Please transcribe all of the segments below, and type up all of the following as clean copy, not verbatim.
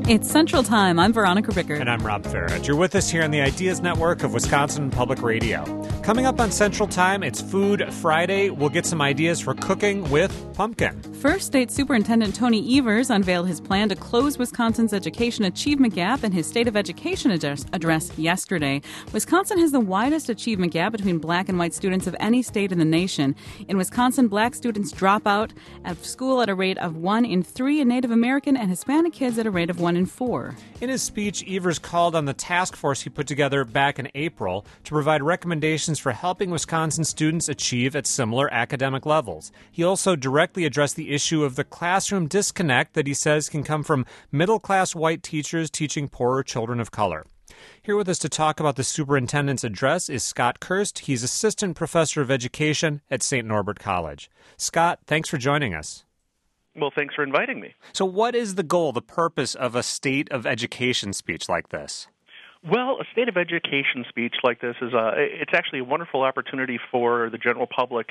It's Central Time. I'm Veronica Rickert. And I'm Rob Farrett. You're with us here on the Ideas Network of Wisconsin Public Radio. Coming up on Central Time, it's Food Friday. We'll get some ideas for cooking with pumpkin. First, State Superintendent Tony Evers unveiled his plan to close Wisconsin's education achievement gap in his State of Education address yesterday. Wisconsin has the widest achievement gap between black and white students of any state in the nation. In Wisconsin, black students drop out of school at a rate of 1 in 3, and Native American and Hispanic kids at a rate of 1 in 4. In his speech, Evers called on the task force he put together back in April to provide recommendations for helping Wisconsin students achieve at similar academic levels. He also directly addressed the issue of the classroom disconnect that he says can come from middle-class white teachers teaching poorer children of color. Here with us to talk about the superintendent's address is Scott Kirst. He's assistant professor of education at St. Norbert College. Scott, thanks for joining us. Well, thanks for inviting me. So what is the goal, the purpose of a state of education speech like this? Well, a state of education speech like this is it's actually a wonderful opportunity for the general public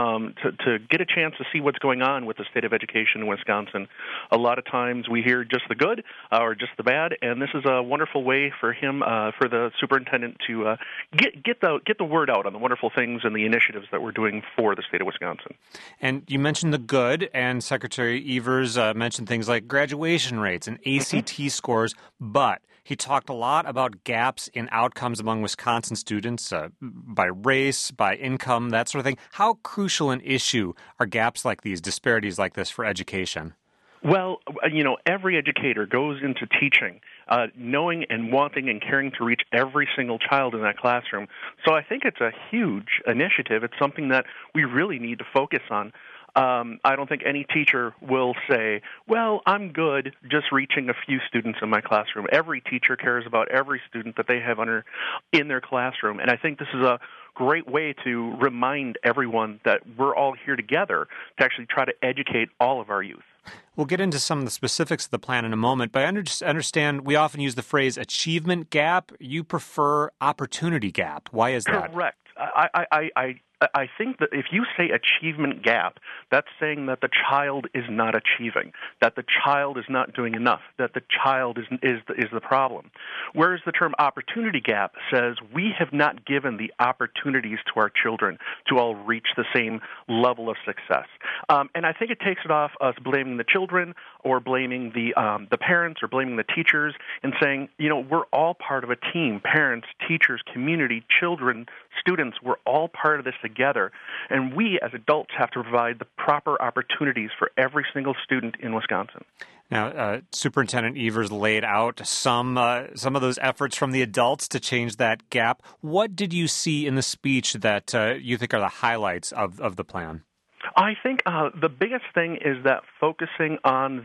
to get a chance to see what's going on with the state of education in Wisconsin. A lot of times we hear just the good or just the bad, and this is a wonderful way for him, for the superintendent to get the word out on the wonderful things and the initiatives that we're doing for the state of Wisconsin. And you mentioned the good, and Secretary Evers mentioned things like graduation rates and ACT scores, but he talked a lot about gaps in outcomes among Wisconsin students by race, by income, that sort of thing. How crucial an issue are gaps like these, disparities like this for education? Well, every educator goes into teaching knowing and wanting and caring to reach every single child in that classroom. So I think it's a huge initiative. It's something that we really need to focus on. I don't think any teacher will say, well, I'm good just reaching a few students in my classroom. Every teacher cares about every student that they have in their classroom. And I think this is a great way to remind everyone that we're all here together to actually try to educate all of our youth. We'll get into some of the specifics of the plan in a moment, but I understand we often use the phrase achievement gap. You prefer opportunity gap. Why is that? Correct. I think that if you say achievement gap, that's saying that the child is not achieving, that the child is not doing enough, that the child is the problem. Whereas the term opportunity gap says we have not given the opportunities to our children to all reach the same level of success. And I think it takes it off us blaming the children or blaming the parents or blaming the teachers and saying, we're all part of a team, parents, teachers, community, children, students, we're all part of this together, and we as adults have to provide the proper opportunities for every single student in Wisconsin. Now, Superintendent Evers laid out some of those efforts from the adults to change that gap. What did you see in the speech that you think are the highlights of the plan? I think the biggest thing is that focusing on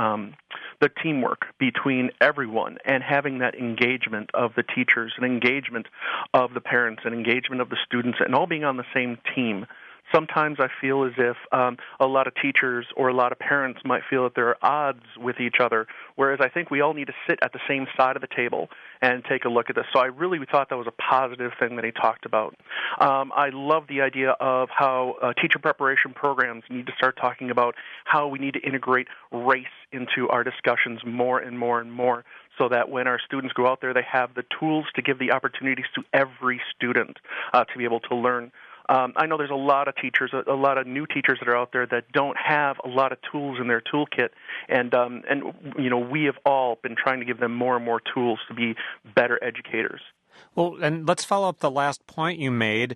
the teamwork between everyone and having that engagement of the teachers and engagement of the parents and engagement of the students and all being on the same team. Sometimes I feel as if a lot of teachers or a lot of parents might feel that there are odds with each other, whereas I think we all need to sit at the same side of the table and take a look at this. So I really thought that was a positive thing that he talked about. I love the idea of how teacher preparation programs need to start talking about how we need to integrate race into our discussions more and more and more, so that when our students go out there, they have the tools to give the opportunities to every student to be able to learn. I know there's a lot of teachers, a lot of new teachers that are out there that don't have a lot of tools in their toolkit, and we have all been trying to give them more and more tools to be better educators. Well, and let's follow up the last point you made.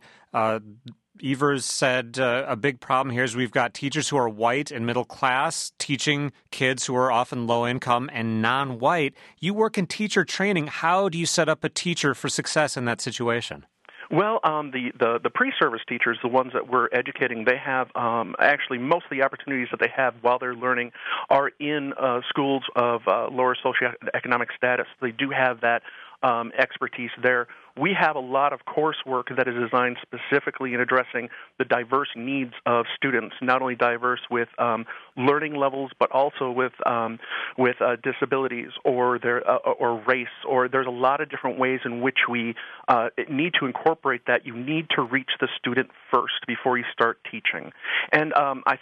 Evers said a big problem here is we've got teachers who are white and middle class teaching kids who are often low income and non-white. You work in teacher training. How do you set up a teacher for success in that situation? Well, the pre-service teachers, the ones that we're educating, they have actually most of the opportunities that they have while they're learning are in schools of lower socioeconomic status. They do have that expertise there. We have a lot of coursework that is designed specifically in addressing the diverse needs of students, not only diverse with learning levels, but also with disabilities or or race. Or there's a lot of different ways in which we need to incorporate that. You need to reach the student first before you start teaching. And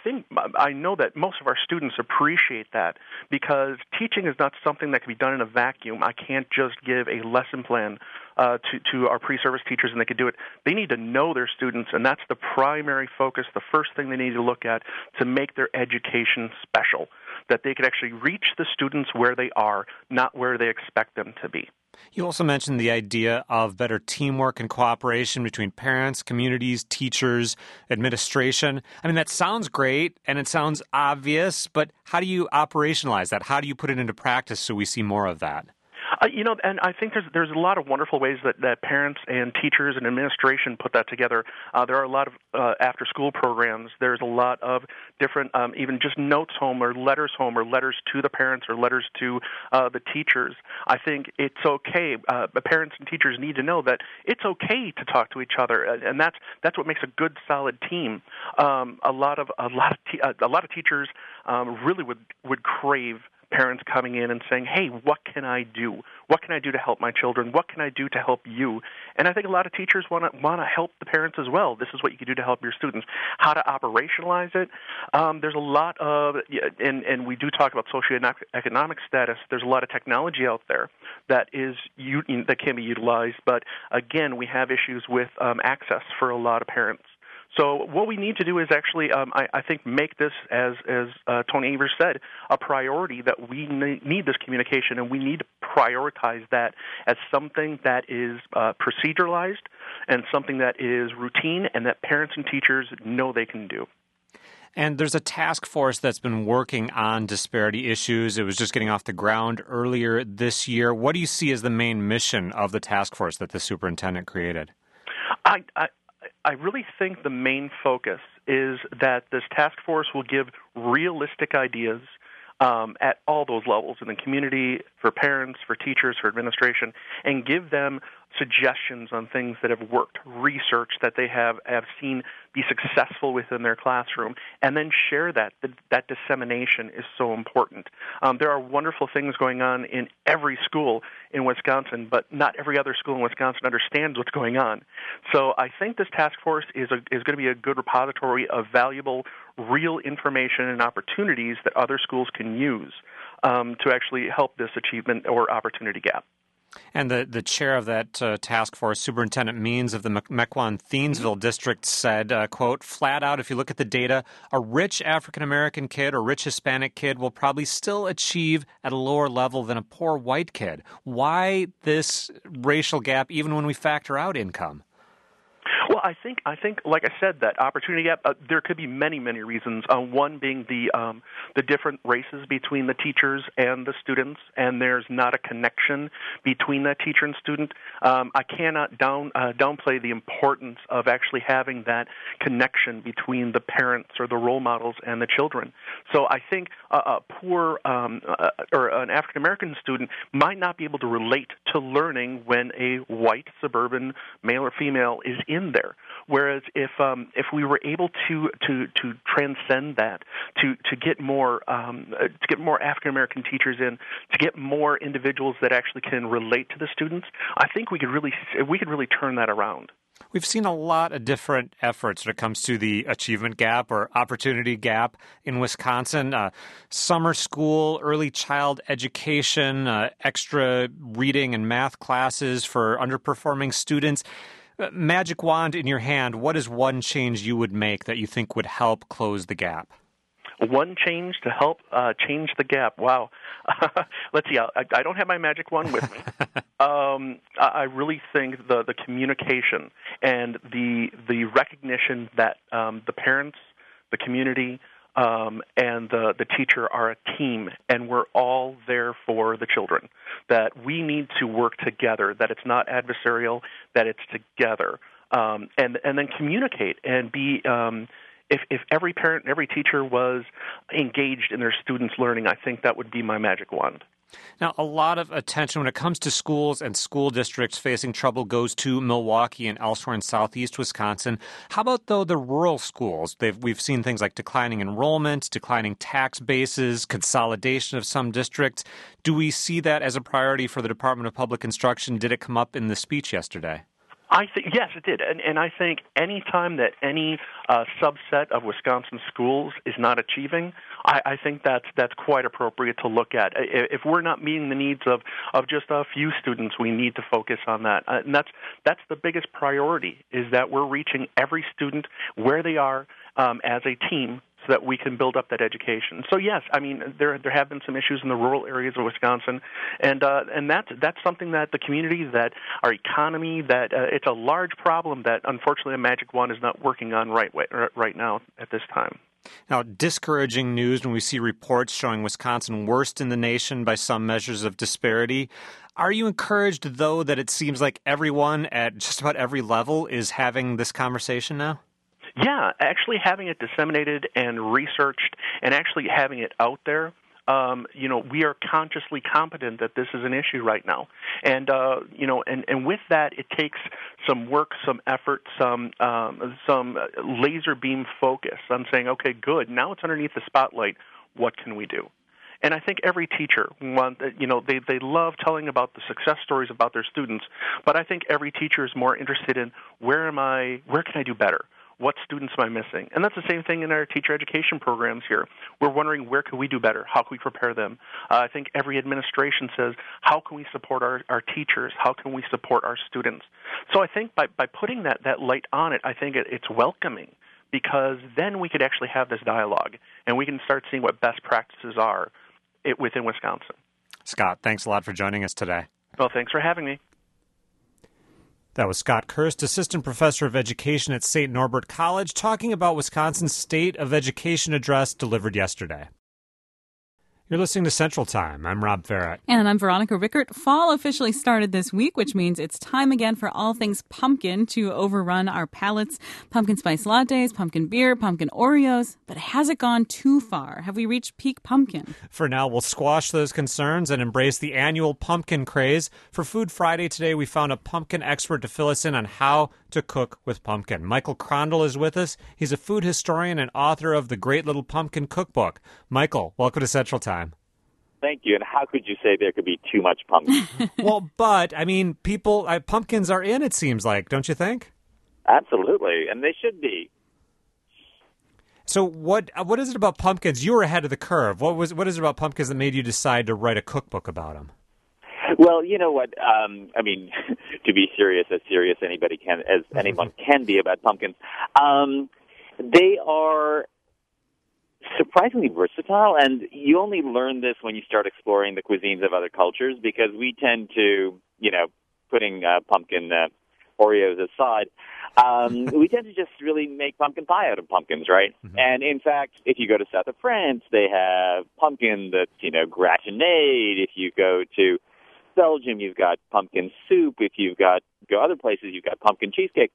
I know that most of our students appreciate that, because teaching is not something that can be done in a vacuum. I can't just give a lesson plan to our pre-service teachers and they could do it. They need to know their students, and that's the primary focus, the first thing they need to look at to make their education special, that they could actually reach the students where they are, not where they expect them to be. You also mentioned the idea of better teamwork and cooperation between parents, communities, teachers, administration. I mean, that sounds great and it sounds obvious, but how do you operationalize that? How do you put it into practice so we see more of that? And I think there's a lot of wonderful ways that parents and teachers and administration put that together. There are a lot of after-school programs. There's a lot of different, even just notes home or letters to the parents or letters to the teachers. I think it's okay. The parents and teachers need to know that it's okay to talk to each other, and that's what makes a good, solid team. A lot of teachers really would crave parents coming in and saying, hey, what can I do? What can I do to help my children? What can I do to help you? And I think a lot of teachers want to help the parents as well. This is what you can do to help your students. How to operationalize it? There's a lot of, and we do talk about socioeconomic status. There's a lot of technology out there that can be utilized. But again, we have issues with access for a lot of parents. So what we need to do is actually, I think, make this, as Tony Evers said, a priority, that we need this communication, and we need to prioritize that as something that is proceduralized and something that is routine and that parents and teachers know they can do. And there's a task force that's been working on disparity issues. It was just getting off the ground earlier this year. What do you see as the main mission of the task force that the superintendent created? I really think the main focus is that this task force will give realistic ideas at all those levels, in the community, for parents, for teachers, for administration, and give them suggestions on things that have worked, research that they have seen be successful within their classroom, and then share that. That dissemination is so important. There are wonderful things going on in every school in Wisconsin, but not every other school in Wisconsin understands what's going on. So I think this task force is going to be a good repository of valuable, real information and opportunities that other schools can use to actually help this achievement or opportunity gap. And the chair of that task force, Superintendent Means of the Mequon-Thiensville District, said, quote, flat out, if you look at the data, a rich African-American kid or rich Hispanic kid will probably still achieve at a lower level than a poor white kid. Why this racial gap, even when we factor out income? Well, I think, like I said, that opportunity gap. There could be many, many reasons. One being the different races between the teachers and the students, and there's not a connection between that teacher and student. I cannot downplay the importance of actually having that connection between the parents or the role models and the children. So I think a poor or an African American student might not be able to relate to learning when a white suburban male or female is in there. Whereas if we were able to transcend that, to get more African American teachers in, to get more individuals that actually can relate to the students, I think we could really turn that around. We've seen a lot of different efforts when it comes to the achievement gap or opportunity gap in Wisconsin. Summer school, early child education, extra reading and math classes for underperforming students. Magic wand in your hand, what is one change you would make that you think would help close the gap? One change to help change the gap. Wow. Let's see. I don't have my magic wand with me. I really think the communication and the recognition that the parents, the community, and the teacher are a team, and we're all there for the children, that we need to work together, that it's not adversarial, that it's together, and then communicate and be if every parent and every teacher was engaged in their students' learning, I think that would be my magic wand. Now, a lot of attention when it comes to schools and school districts facing trouble goes to Milwaukee and elsewhere in southeast Wisconsin. How about, though, the rural schools? We've seen things like declining enrollment, declining tax bases, consolidation of some districts. Do we see that as a priority for the Department of Public Instruction? Did it come up in the speech yesterday? I think yes, it did, and I think any time that any subset of Wisconsin schools is not achieving, I think that's quite appropriate to look at. If we're not meeting the needs of just a few students, we need to focus on that, and that's the biggest priority, is that we're reaching every student where they are as a team, so that we can build up that education. So yes, I mean there have been some issues in the rural areas of Wisconsin, and that's something that the community, that our economy, that it's a large problem that unfortunately a magic wand is not working on right now at this time. Now, discouraging news when we see reports showing Wisconsin worst in the nation by some measures of disparity. Are you encouraged, though, that it seems like everyone at just about every level is having this conversation now? Yeah, actually having it disseminated and researched and actually having it out there, we are consciously competent that this is an issue right now. And, and with that, it takes some work, some effort, some laser beam focus on saying, okay, good, now it's underneath the spotlight. What can we do? And I think every teacher they love telling about the success stories about their students, but I think every teacher is more interested in where can I do better? What students am I missing? And that's the same thing in our teacher education programs here. We're wondering, where can we do better? How can we prepare them? I think every administration says, how can we support our teachers? How can we support our students? So I think by putting that light on it, I think it's welcoming, because then we could actually have this dialogue, and we can start seeing what best practices are within Wisconsin. Scott, thanks a lot for joining us today. Well, thanks for having me. That was Scott Kirst, Assistant Professor of Education at St. Norbert College, talking about Wisconsin's State of Education address delivered yesterday. You're listening to Central Time. I'm Rob Farrett. And I'm Veronica Rickert. Fall officially started this week, which means it's time again for all things pumpkin to overrun our palates. Pumpkin spice lattes, pumpkin beer, pumpkin Oreos. But has it gone too far? Have we reached peak pumpkin? For now, we'll squash those concerns and embrace the annual pumpkin craze. For Food Friday today, we found a pumpkin expert to fill us in on how to cook with pumpkin. Michael Crondall is with us. He's a food historian and author of The Great Little Pumpkin Cookbook. Michael, welcome to Central Time. Thank you. And how could you say there could be too much pumpkin? Well, but, I mean, pumpkins are in, it seems like, don't you think? Absolutely, and they should be. So what is it about pumpkins? You were ahead of the curve. What is it about pumpkins that made you decide to write a cookbook about them? Well, you know what? To be serious as anyone can be about pumpkins, they are surprisingly versatile, and you only learn this when you start exploring the cuisines of other cultures, because we tend to, putting pumpkin Oreos aside, we tend to just really make pumpkin pie out of pumpkins, right? Mm-hmm. And in fact, if you go to south of France, they have pumpkin that's, gratinade. If you go to Belgium, you've got pumpkin soup. If you go other places, you've got pumpkin cheesecake.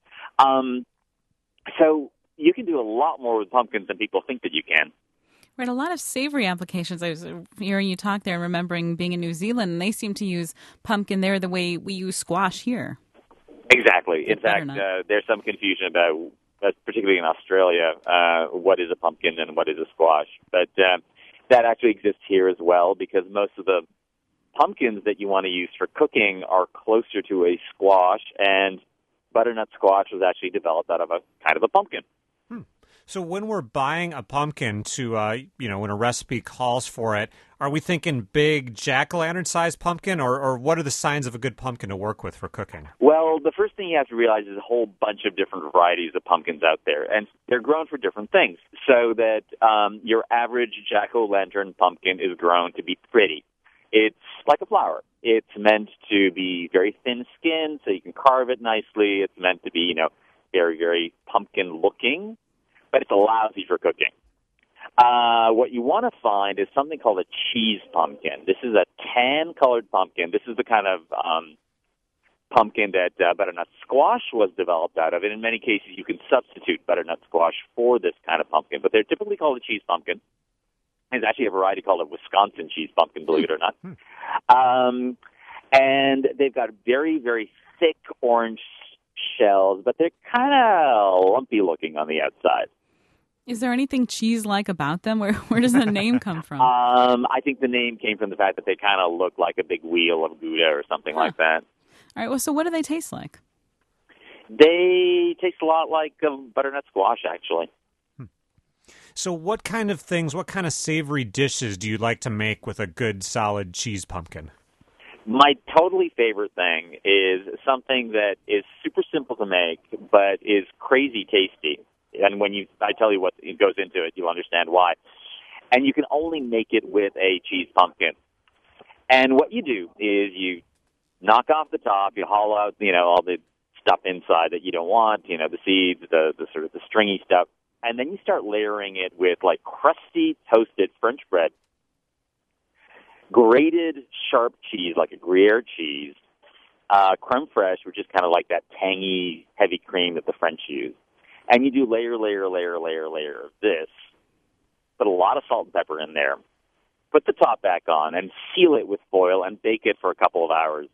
So you can do a lot more with pumpkins than people think that you can. Right, a lot of savory applications. I was hearing you talk there, remembering being in New Zealand, and they seem to use pumpkin there the way we use squash here. Exactly. In fact, there's some confusion about, particularly in Australia, what is a pumpkin and what is a squash. But that actually exists here as well, because most of the pumpkins that you want to use for cooking are closer to a squash, and butternut squash was actually developed out of a kind of a pumpkin. So when we're buying a pumpkin to, when a recipe calls for it, are we thinking big jack-o'-lantern-sized pumpkin, or what are the signs of a good pumpkin to work with for cooking? Well, the first thing you have to realize is a whole bunch of different varieties of pumpkins out there, and they're grown for different things. So that your average jack-o'-lantern pumpkin is grown to be pretty. It's like a flower. It's meant to be very thin-skinned, so you can carve it nicely. It's meant to be, very, very pumpkin-looking, but it's lousy for cooking. What you want to find is something called a cheese pumpkin. This is a tan-colored pumpkin. This is the kind of pumpkin that butternut squash was developed out of, and in many cases you can substitute butternut squash for this kind of pumpkin, but they're typically called a cheese pumpkin. There's actually a variety called a Wisconsin cheese pumpkin, believe it or not. And they've got very, very thick orange shells, but they're kind of lumpy looking on the outside. Is there anything cheese-like about them? Where does the name come from? I think the name came from the fact that they kind of look like a big wheel of Gouda or something like that. All right, well, so what do they taste like? They taste a lot like butternut squash, actually. So what kind of savory dishes do you like to make with a good, solid cheese pumpkin? My totally favorite thing is something that is super simple to make, but is crazy tasty. And when I tell you what goes into it, you'll understand why. And you can only make it with a cheese pumpkin. And what you do is you knock off the top, you hollow out, all the stuff inside that you don't want, the seeds, the sort of the stringy stuff. And then you start layering it with like crusty, toasted French bread, grated sharp cheese, like a Gruyere cheese, creme fraiche, which is kind of like that tangy, heavy cream that the French use. And you do layer of this. Put a lot of salt and pepper in there. Put the top back on and seal it with foil and bake it for a couple of hours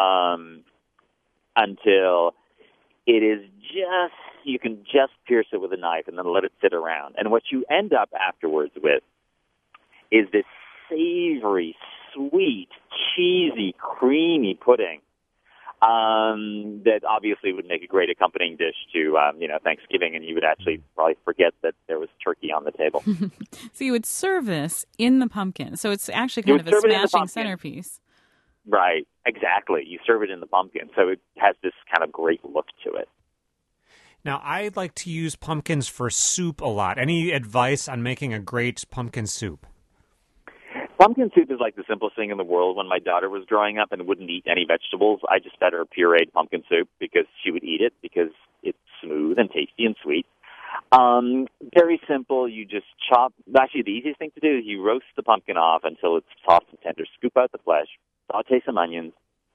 until it is you can just pierce it with a knife and then let it sit around. And what you end up afterwards with is this savory, sweet, cheesy, creamy pudding that obviously would make a great accompanying dish to, Thanksgiving, and you would actually probably forget that there was turkey on the table. So you would serve this in the pumpkin. So it's actually kind of a smashing centerpiece. Right, exactly. You serve it in the pumpkin, so it has this kind of great look to it. Now, I like to use pumpkins for soup a lot. Any advice on making a great pumpkin soup? Pumpkin soup is like the simplest thing in the world. When my daughter was growing up and wouldn't eat any vegetables, I just fed her pureed pumpkin soup because she would eat it because it's smooth and tasty and sweet. Very simple. You just chop. Actually, the easiest thing to do is you roast the pumpkin off until it's soft and tender. Scoop out the flesh. Saute some onions.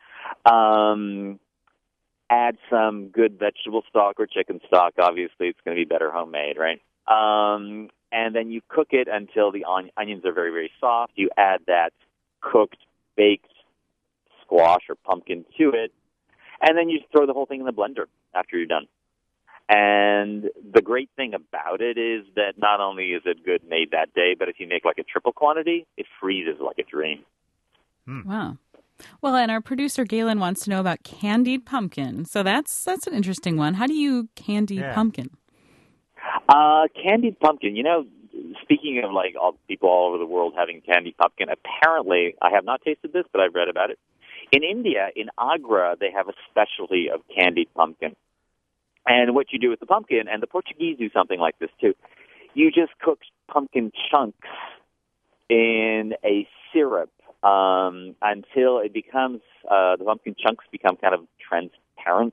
Add some good vegetable stock or chicken stock. Obviously, it's going to be better homemade, right? And then you cook it until the onions are very, very soft. You add that cooked, baked squash or pumpkin to it, and then you throw the whole thing in the blender after you're done. And the great thing about it is that not only is it good made that day, but if you make like a triple quantity, it freezes like a dream. Wow. Well, and our producer Galen wants to know about candied pumpkin. So that's an interesting one. How do you candy pumpkin? Candied pumpkin, speaking of like people all over the world having candied pumpkin, apparently, I have not tasted this, but I've read about it. In India, in Agra, they have a specialty of candied pumpkin. And what you do with the pumpkin, and the Portuguese do something like this too, you just cook pumpkin chunks in a syrup until it becomes, the pumpkin chunks become kind of transparent.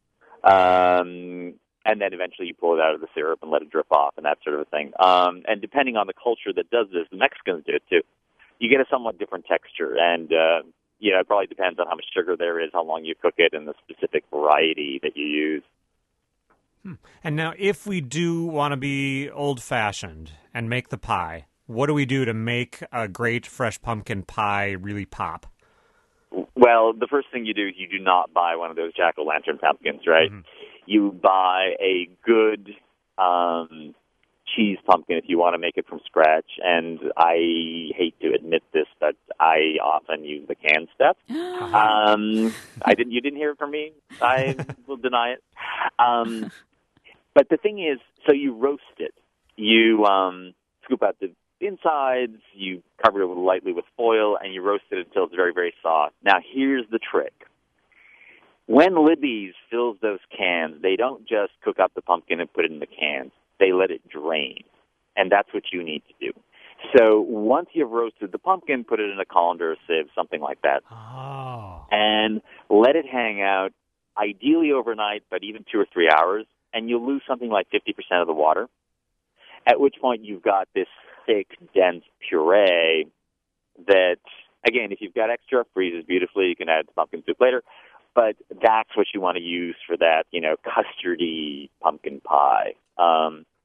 And then eventually you pull it out of the syrup and let it drip off and that sort of a thing. And depending on the culture that does this, the Mexicans do it too, you get a somewhat different texture. And, it probably depends on how much sugar there is, how long you cook it, and the specific variety that you use. And now if we do want to be old-fashioned and make the pie, what do we do to make a great fresh pumpkin pie really pop? Well, the first thing you do is you do not buy one of those jack-o'-lantern pumpkins, right? Mm-hmm. You buy a good cheese pumpkin if you want to make it from scratch. And I hate to admit this, but I often use the canned stuff. You didn't hear it from me. I will deny it. But the thing is, so you roast it. You scoop out the insides, you cover it lightly with foil, and you roast it until it's very, very soft. Now, here's the trick. When Libby's fills those cans, they don't just cook up the pumpkin and put it in the cans. They let it drain, and that's what you need to do. So once you've roasted the pumpkin, put it in a colander or sieve, something like that, and let it hang out, ideally overnight, but even 2 or 3 hours, and you'll lose something like 50% of the water, at which point you've got this thick, dense puree that, again, if you've got extra, freezes beautifully. You can add to pumpkin soup later. But that's what you want to use for that, custardy pumpkin pie.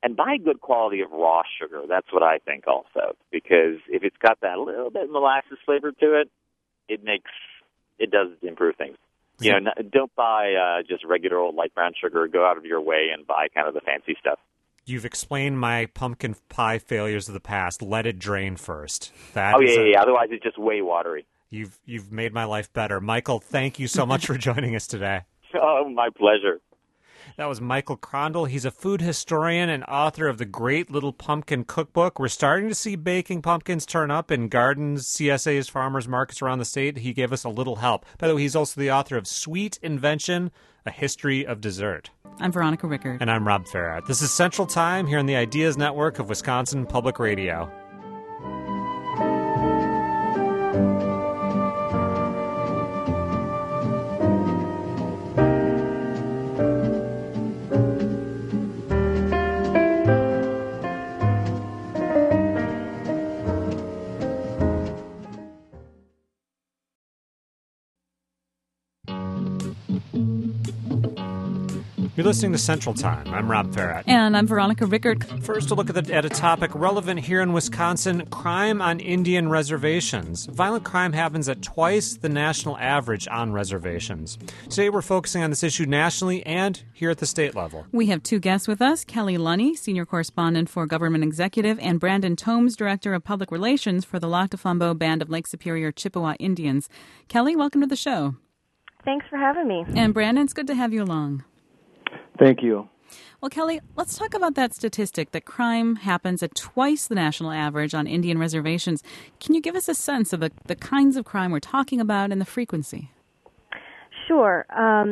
And buy good quality of raw sugar. That's what I think also, because if it's got that little bit of molasses flavor to it, it does improve things. You know, don't buy just regular old light brown sugar. Go out of your way and buy kind of the fancy stuff. You've explained my pumpkin pie failures of the past. Let it drain first. Yeah. Otherwise, it's just way watery. You've made my life better. Michael, thank you so much for joining us today. Oh, my pleasure. That was Michael Crondall. He's a food historian and author of the Great Little Pumpkin Cookbook. We're starting to see baking pumpkins turn up in gardens, CSAs, farmers markets around the state. He gave us a little help. By the way, he's also the author of Sweet Invention, A History of Dessert. I'm Veronica Rickard. And I'm Rob Farrat. This is Central Time here on the Ideas Network of Wisconsin Public Radio. You're listening to Central Time. I'm Rob Farrat. And I'm Veronica Rickard. First, a look at a topic relevant here in Wisconsin, crime on Indian reservations. Violent crime happens at twice the national average on reservations. Today, we're focusing on this issue nationally and here at the state level. We have two guests with us, Kelly Lunny, Senior Correspondent for Government Executive, and Brandon Tomes, Director of Public Relations for the Lac du Flambeau Band of Lake Superior Chippewa Indians. Kelly, welcome to the show. Thanks for having me. And Brandon, it's good to have you along. Thank you. Well, Kelly, let's talk about that statistic that crime happens at twice the national average on Indian reservations. Can you give us a sense of the kinds of crime we're talking about and the frequency? Sure.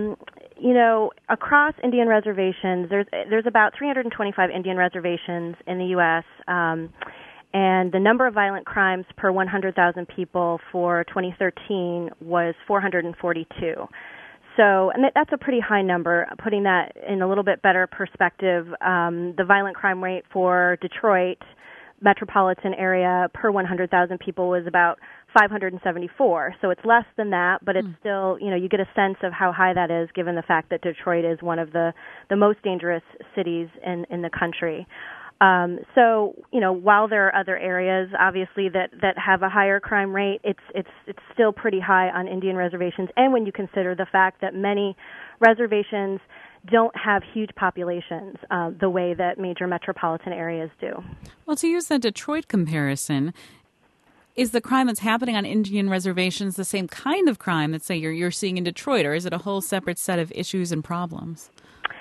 Across Indian reservations, there's about 325 Indian reservations in the U.S., and the number of violent crimes per 100,000 people for 2013 was 442. So, and that's a pretty high number. Putting that in a little bit better perspective, the violent crime rate for Detroit metropolitan area per 100,000 people was about 574. So it's less than that, but it's still, you get a sense of how high that is given the fact that Detroit is one of the most dangerous cities in the country. While there are other areas, obviously, that have a higher crime rate, it's still pretty high on Indian reservations. And when you consider the fact that many reservations don't have huge populations the way that major metropolitan areas do. Well, to use that Detroit comparison, is the crime that's happening on Indian reservations the same kind of crime that, say, you're seeing in Detroit, or is it a whole separate set of issues and problems?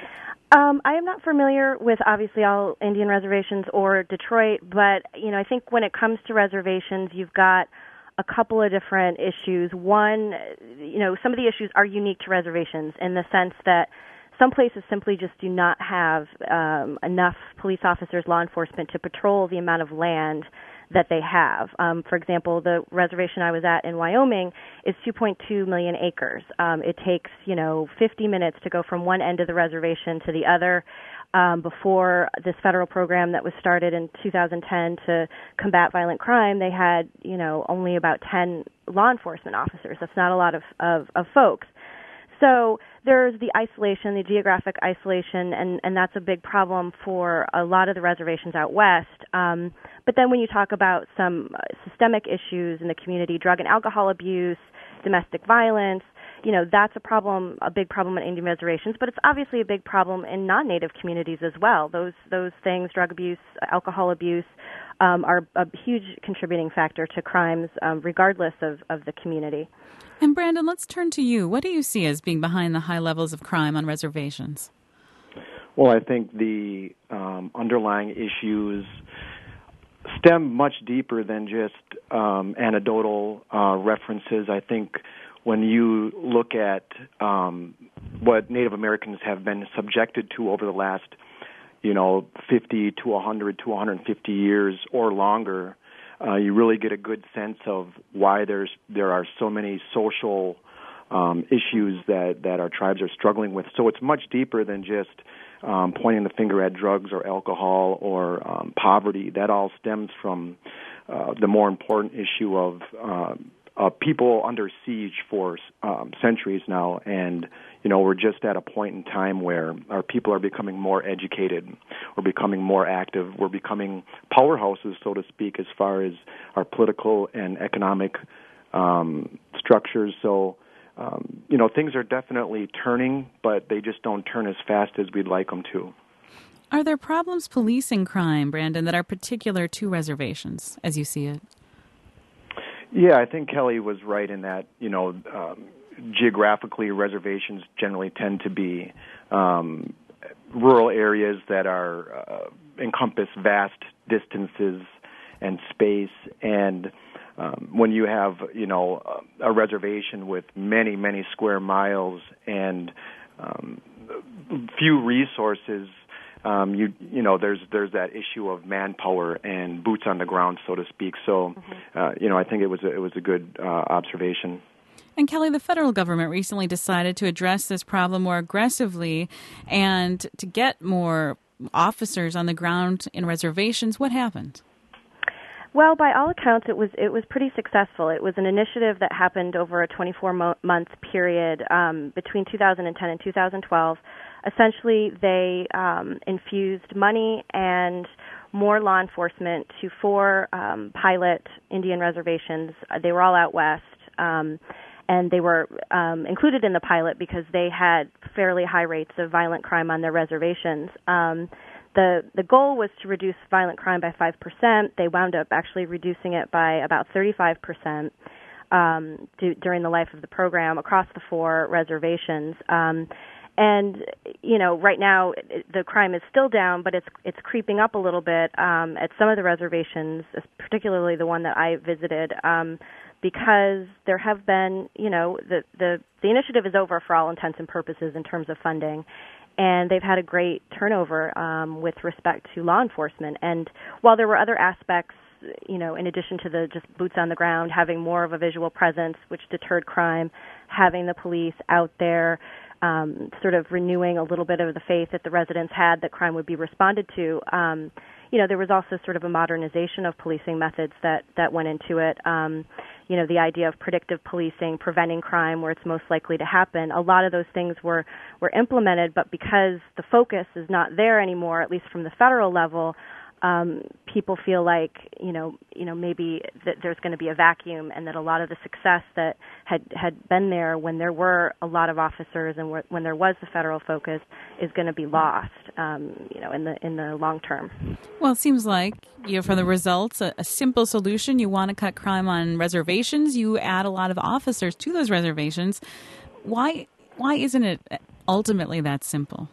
I am not familiar with, obviously, all Indian reservations or Detroit, but, I think when it comes to reservations, you've got a couple of different issues. One, some of the issues are unique to reservations in the sense that some places simply just do not have enough police officers, law enforcement to patrol the amount of land that they have. For example, the reservation I was at in Wyoming is 2.2 million acres. It takes, 50 minutes to go from one end of the reservation to the other. Before this federal program that was started in 2010 to combat violent crime, they had, only about 10 law enforcement officers. That's not a lot of folks. So there's the isolation, the geographic isolation, and that's a big problem for a lot of the reservations out west. But then when you talk about some systemic issues in the community, drug and alcohol abuse, domestic violence, that's a big problem in Indian reservations, but it's obviously a big problem in non-Native communities as well. Those things, drug abuse, alcohol abuse, are a huge contributing factor to crimes, regardless of the community. And Brandon, let's turn to you. What do you see as being behind the high levels of crime on reservations? Well, I think the underlying issues stem much deeper than just anecdotal references. I think when you look at what Native Americans have been subjected to over the last, 50 to 100 to 150 years or longer, you really get a good sense of why there are so many social issues that our tribes are struggling with. So it's much deeper than just pointing the finger at drugs or alcohol or poverty. That all stems from the more important issue of people under siege for centuries now, and we're just at a point in time where our people are becoming more educated, we're becoming more active, we're becoming powerhouses, so to speak, as far as our political and economic structures. So, things are definitely turning, but they just don't turn as fast as we'd like them to. Are there problems policing crime, Brandon, that are particular to reservations, as you see it? Yeah, I think Kelly was right in that, geographically, reservations generally tend to be rural areas that are encompass vast distances and space, and when you have, a reservation with many, many square miles and few resources, there's that issue of manpower and boots on the ground, so to speak. So, I think it was a good observation. And Kelly, the federal government recently decided to address this problem more aggressively and to get more officers on the ground in reservations. What happened? Well, by all accounts, it was pretty successful. It was an initiative that happened over a 24-month period between 2010 and 2012. Essentially, they infused money and more law enforcement to 4 pilot Indian reservations. They were all out west, and they were included in the pilot because they had fairly high rates of violent crime on their reservations. The goal was to reduce violent crime by 5%. They wound up actually reducing it by about 35% during the life of the program across the 4 reservations. And right now the crime is still down, but it's creeping up a little bit at some of the reservations, particularly the one that I visited, because there have been, the initiative is over for all intents and purposes in terms of funding. And they've had a great turnover with respect to law enforcement. And while there were other aspects, in addition to the just boots on the ground, having more of a visual presence, which deterred crime, having the police out there, sort of renewing a little bit of the faith that the residents had that crime would be responded to, there was also sort of a modernization of policing methods that went into it. The idea of predictive policing, preventing crime where it's most likely to happen. A lot of those things were implemented, but because the focus is not there anymore, at least from the federal level, people feel like, maybe that there's going to be a vacuum, and that a lot of the success that had been there when there were a lot of officers and when there was the federal focus is going to be lost, in the long term. Well, it seems like, for the results, a simple solution. You want to cut crime on reservations. You add a lot of officers to those reservations. Why isn't it ultimately that simple?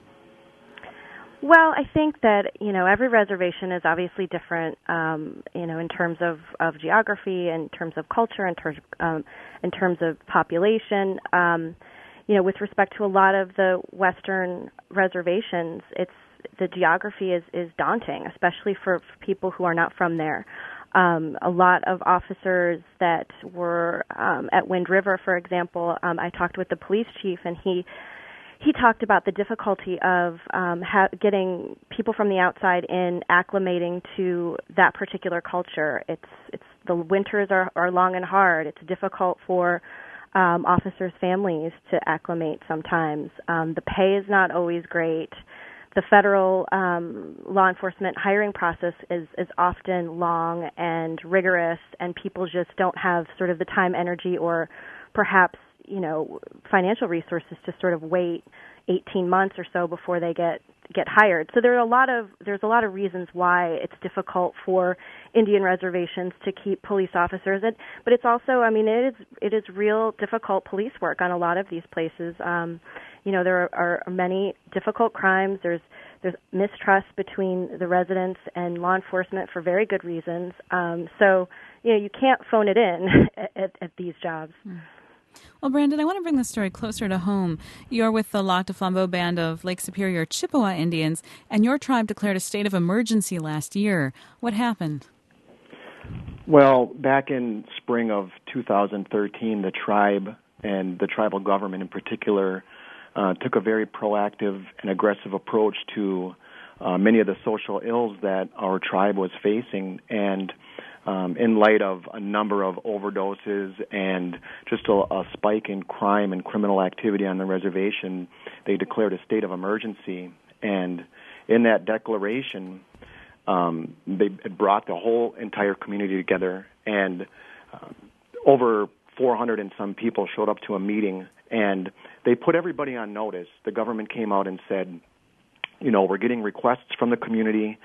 Well, I think that, every reservation is obviously different, in terms of geography, in terms of culture, in terms of population. With respect to a lot of the Western reservations, the geography is daunting, especially for people who are not from there. A lot of officers that were at Wind River, for example, I talked with the police chief, and he talked about the difficulty of getting people from the outside in acclimating to that particular culture. It's the winters are long and hard. It's difficult for officers' families to acclimate sometimes. The pay is not always great. The federal law enforcement hiring process is often long and rigorous, and people just don't have sort of the time, energy, or perhaps financial resources to sort of wait 18 months or so before they get hired. So there's a lot of reasons why it's difficult for Indian reservations to keep police officers. But it's also, it is real difficult police work on a lot of these places. There are many difficult crimes. There's mistrust between the residents and law enforcement for very good reasons. So you can't phone it in at these jobs. Well, Brandon, I want to bring this story closer to home. You're with the Lac du Flambeau Band of Lake Superior Chippewa Indians, and your tribe declared a state of emergency last year. What happened? Well, back in spring of 2013, the tribe and the tribal government in particular took a very proactive and aggressive approach to many of the social ills that our tribe was facing, and in light of a number of overdoses and just a spike in crime and criminal activity on the reservation, they declared a state of emergency. And in that declaration, they brought the whole entire community together, and over 400 and some people showed up to a meeting, and they put everybody on notice. The government came out and said, we're getting requests from the community.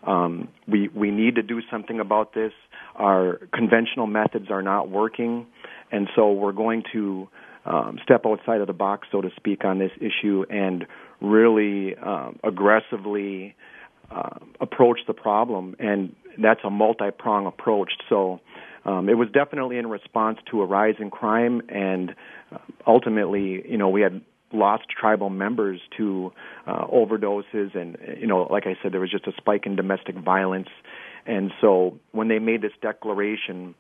We need to do something about this. Our conventional methods are not working, and so we're going to step outside of the box, so to speak, on this issue and really aggressively approach the problem. And that's a multi-pronged approach. So it was definitely in response to a rise in crime, and ultimately, we had lost tribal members to overdoses, and like I said, there was just a spike in domestic violence. And so when they made this declaration,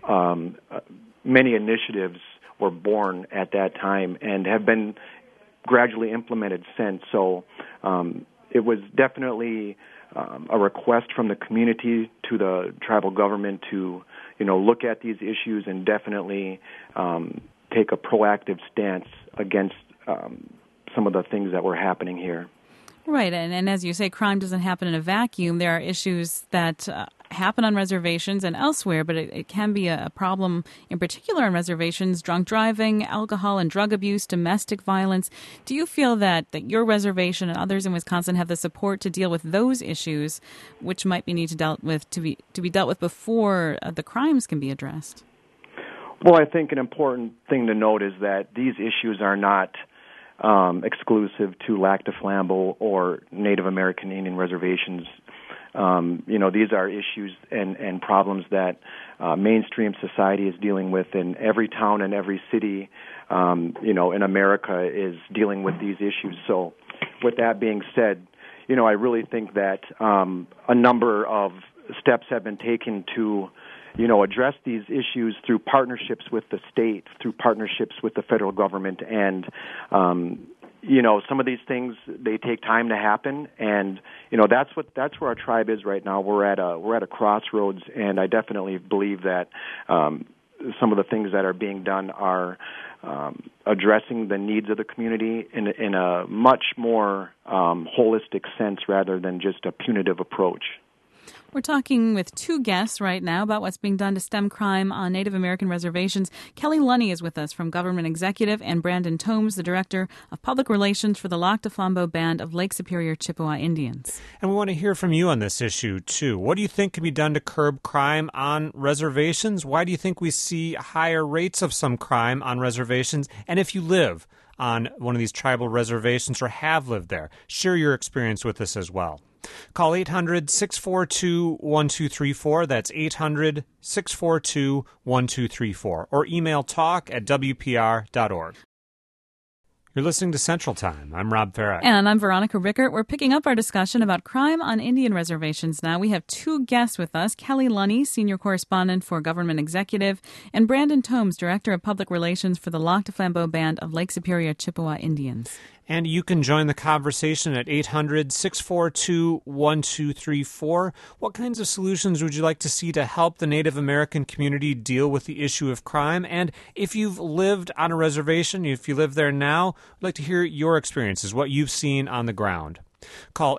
many initiatives were born at that time and have been gradually implemented since. So it was definitely a request from the community to the tribal government to look at these issues and definitely take a proactive stance against some of the things that were happening here. Right, and as you say, crime doesn't happen in a vacuum. There are issues that happen on reservations and elsewhere, but it can be a problem in particular on reservations: drunk driving, alcohol and drug abuse, domestic violence. Do you feel that your reservation and others in Wisconsin have the support to deal with those issues, which might be needed to be dealt with before the crimes can be addressed? Well, I think an important thing to note is that these issues are not exclusive to Lac du Flambeau or Native American Indian reservations. These are issues and problems that mainstream society is dealing with, and every town and every city, in America is dealing with these issues. So with that being said, I really think that a number of steps have been taken to address these issues through partnerships with the state, through partnerships with the federal government. And, some of these things, they take time to happen. And, that's where our tribe is right now. We're at a crossroads, and I definitely believe that some of the things that are being done are addressing the needs of the community in a much more holistic sense rather than just a punitive approach. We're talking with two guests right now about what's being done to stem crime on Native American reservations. Kelly Lunny is with us from Government Executive, and Brandon Tomes, the Director of Public Relations for the Lac du Flambeau Band of Lake Superior Chippewa Indians. And we want to hear from you on this issue, too. What do you think can be done to curb crime on reservations? Why do you think we see higher rates of some crime on reservations? And if you live on one of these tribal reservations or have lived there, share your experience with us as well. Call 800-642-1234. That's 800-642-1234. Or email talk@wpr.org. You're listening to Central Time. I'm Rob Farah. And I'm Veronica Rickert. We're picking up our discussion about crime on Indian reservations now. We have two guests with us, Kelly Lunny, Senior Correspondent for Government Executive, and Brandon Tomes, Director of Public Relations for the Lac du Flambeau Band of Lake Superior Chippewa Indians. And you can join the conversation at 800-642-1234. What kinds of solutions would you like to see to help the Native American community deal with the issue of crime? And if you've lived on a reservation, if you live there now, I'd like to hear your experiences, what you've seen on the ground. Call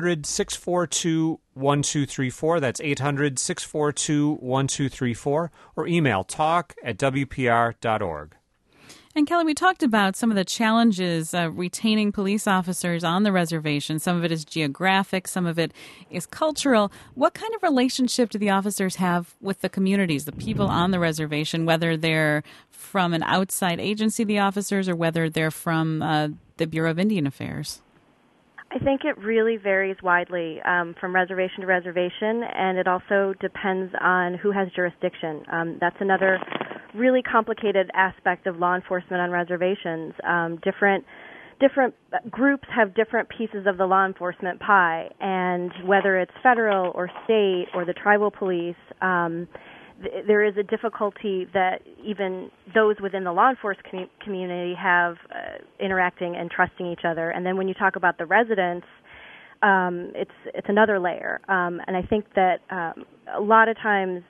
800-642-1234. That's 800-642-1234. Or email talk@wpr.org. And Kelly, we talked about some of the challenges retaining police officers on the reservation. Some of it is geographic, some of it is cultural. What kind of relationship do the officers have with the communities, the people on the reservation, whether they're from an outside agency, the officers, or whether they're from the Bureau of Indian Affairs? I think it really varies widely from reservation to reservation, and it also depends on who has jurisdiction. That's another really complicated aspect of law enforcement on reservations. Different groups have different pieces of the law enforcement pie, and whether it's federal or state or the tribal police, there is a difficulty that even those within the law enforcement community have interacting and trusting each other. And then when you talk about the residents, it's another layer. And I think that a lot of times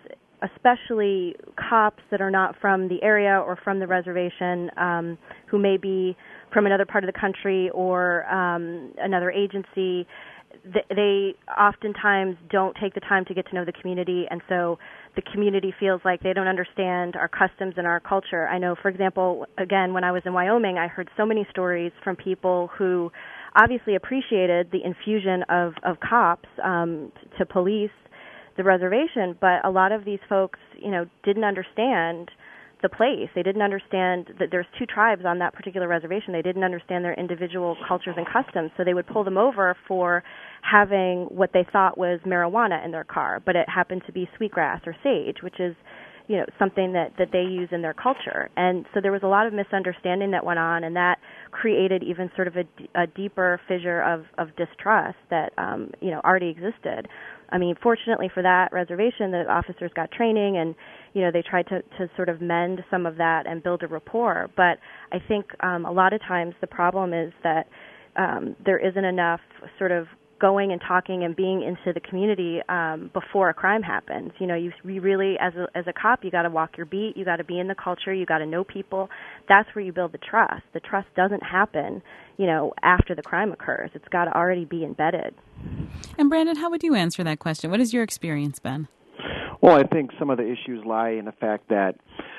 especially cops that are not from the area or from the reservation, who may be from another part of the country or another agency, they oftentimes don't take the time to get to know the community, and so the community feels like they don't understand our customs and our culture. I know, for example, again, when I was in Wyoming, I heard so many stories from people who obviously appreciated the infusion of cops to police the reservation, but a lot of these folks, didn't understand the place. They didn't understand that there's 2 tribes on that particular reservation. They didn't understand their individual cultures and customs, so they would pull them over for having what they thought was marijuana in their car, but it happened to be sweetgrass or sage, which is, something that they use in their culture. And so there was a lot of misunderstanding that went on, and that created even sort of a deeper fissure of distrust that, already existed. I mean, fortunately for that reservation, the officers got training and, they tried to sort of mend some of that and build a rapport. But I think a lot of times the problem is that there isn't enough sort of going and talking and being into the community before a crime happens. You really, as a cop, you got to walk your beat. You got to be in the culture. You got to know people. That's where you build the trust. The trust doesn't happen, after the crime occurs. It's got to already be embedded. And Brandon, how would you answer that question? What has your experience been? Well, I think some of the issues lie in the fact that,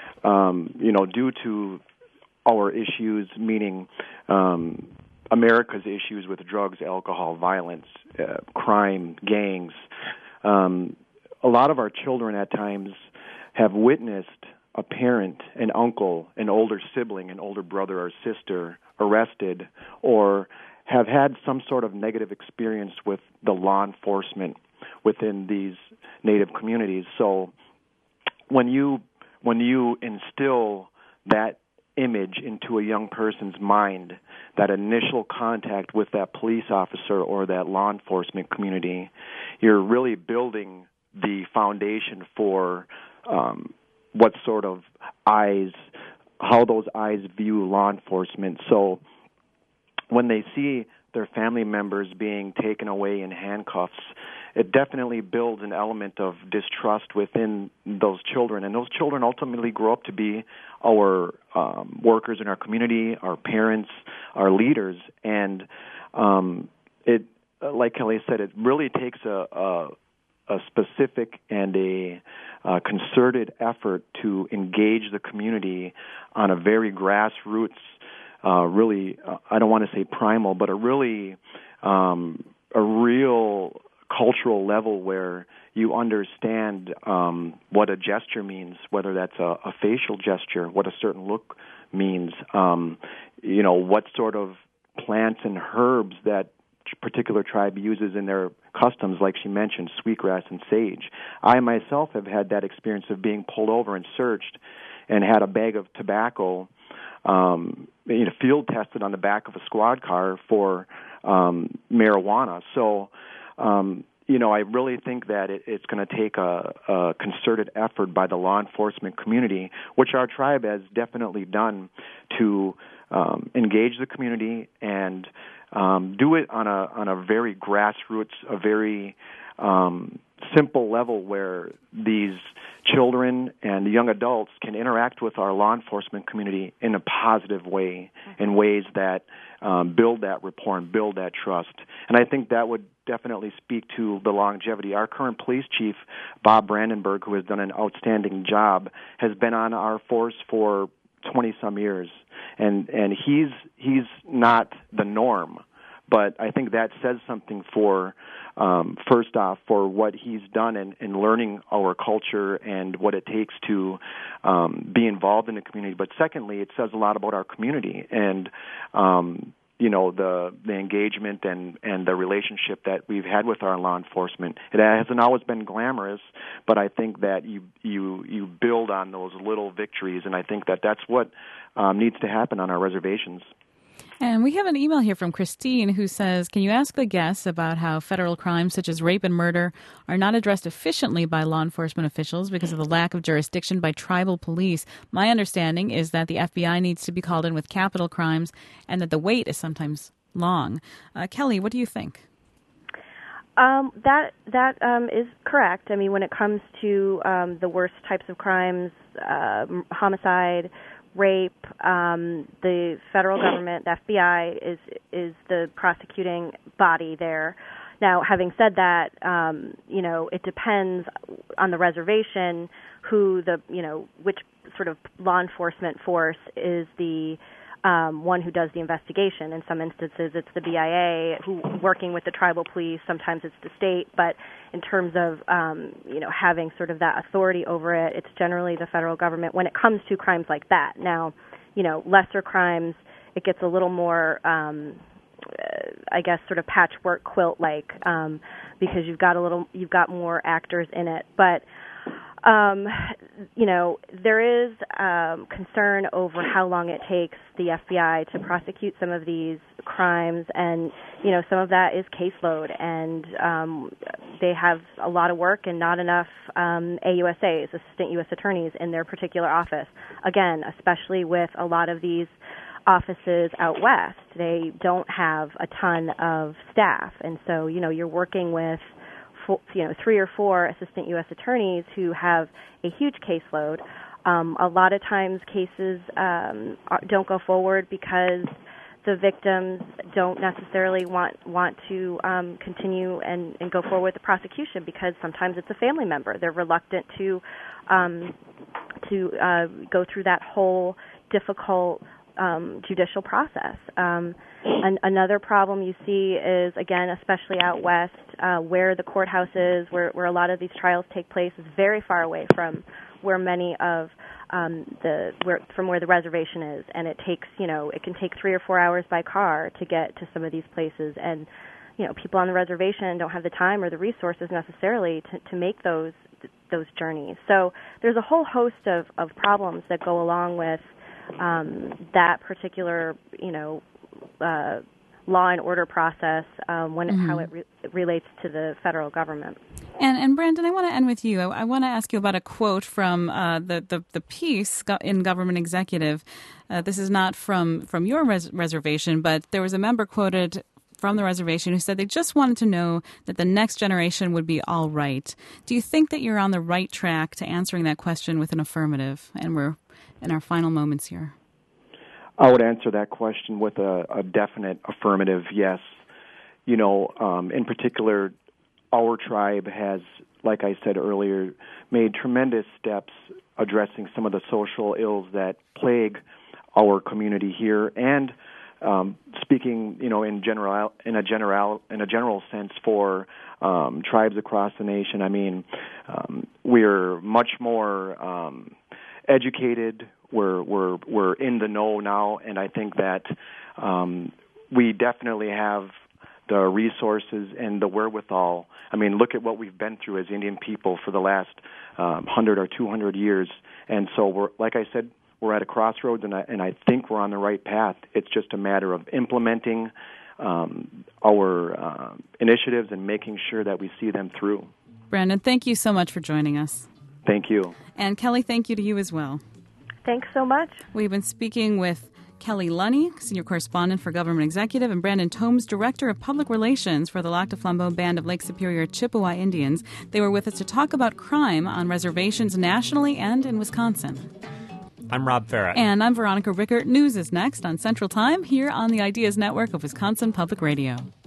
due to our issues, meaning America's issues with drugs, alcohol, violence, crime, gangs, a lot of our children at times have witnessed a parent, an uncle, an older sibling, an older brother or sister arrested, or have had some sort of negative experience with the law enforcement within these Native communities. So when you instill that image into a young person's mind, that initial contact with that police officer or that law enforcement community, you're really building the foundation for what sort of eyes, how those eyes view law enforcement. So when they see their family members being taken away in handcuffs, it definitely builds an element of distrust within those children. And those children ultimately grow up to be our workers in our community, our parents, our leaders. And it, like Kelly said, it really takes a specific and a concerted effort to engage the community on a very grassroots, really, I don't want to say primal, but a real cultural level where you understand what a gesture means, whether that's a facial gesture, what a certain look means, what sort of plants and herbs that particular tribe uses in their customs, like she mentioned, sweetgrass and sage. I myself have had that experience of being pulled over and searched and had a bag of tobacco field tested on the back of a squad car for marijuana. So, I really think that it's going to take a concerted effort by the law enforcement community, which our tribe has definitely done, to engage the community and do it on a very grassroots, a very simple level where these children and young adults can interact with our law enforcement community in a positive way, in ways that build that rapport and build that trust. And I think that would definitely speak to the longevity. Our current police chief, Bob Brandenburg, who has done an outstanding job, has been on our force for 20-some years. And he's not the norm. But I think that says something for, first off, for what he's done in learning our culture and what it takes to be involved in the community. But secondly, it says a lot about our community and, the engagement and the relationship that we've had with our law enforcement. It hasn't always been glamorous, but I think that you build on those little victories, and I think that that's what needs to happen on our reservations. And we have an email here from Christine who says, can you ask the guests about how federal crimes such as rape and murder are not addressed efficiently by law enforcement officials because of the lack of jurisdiction by tribal police? My understanding is that the FBI needs to be called in with capital crimes and that the wait is sometimes long. Kelly, what do you think? That is correct. I mean, when it comes to the worst types of crimes, homicide, rape, the federal government, the FBI, is the prosecuting body there. Now, having said that, it depends on the reservation which sort of law enforcement force is the one who does the investigation. In some instances, it's the BIA who working with the tribal police. Sometimes it's the state. But in terms of having sort of that authority over it, it's generally the federal government when it comes to crimes like that. Now, lesser crimes, it gets a little more, I guess, sort of patchwork quilt-like because you've got more actors in it. But there is concern over how long it takes the FBI to prosecute some of these crimes, and some of that is caseload, and they have a lot of work and not enough AUSAs, assistant U.S. attorneys, in their particular office. Again, especially with a lot of these offices out west, they don't have a ton of staff, and so you're working with 3 or 4 assistant U.S. attorneys who have a huge caseload. A lot of times cases don't go forward because the victims don't necessarily want to continue and go forward with the prosecution because sometimes it's a family member. They're reluctant to go through that whole difficult judicial process. And another problem you see is, again, especially out west, where the courthouse is, where a lot of these trials take place, is very far away from where many of from where the reservation is, and it takes it can take 3 or 4 hours by car to get to some of these places, and people on the reservation don't have the time or the resources necessarily to make those journeys. So there's a whole host of problems that go along with that particular law and order process how it relates to the federal government. And Brandon, I want to end with you. I want to ask you about a quote from the piece in Government Executive. This is not from your reservation, but there was a member quoted from the reservation who said they just wanted to know that the next generation would be all right. Do you think that you're on the right track to answering that question with an affirmative? And we're in our final moments here. I would answer that question with a definite affirmative yes. In particular, our tribe has, like I said earlier, made tremendous steps addressing some of the social ills that plague our community here, and speaking, in a general sense for tribes across the nation. I mean, we're much more educated. We're in the know now, and I think that we definitely have the resources and the wherewithal. I mean, look at what we've been through as Indian people for the last 100 or 200 years, and so we're at a crossroads, and I think we're on the right path. It's just a matter of implementing our initiatives and making sure that we see them through. Brandon, thank you so much for joining us. Thank you. And Kelly, thank you to you as well. Thanks so much. We've been speaking with Kelly Lunny, Senior Correspondent for Government Executive, and Brandon Tomes, Director of Public Relations for the Lac du Flambeau Band of Lake Superior Chippewa Indians. They were with us to talk about crime on reservations nationally and in Wisconsin. I'm Rob Farrett. And I'm Veronica Rickert. News is next on Central Time here on the Ideas Network of Wisconsin Public Radio.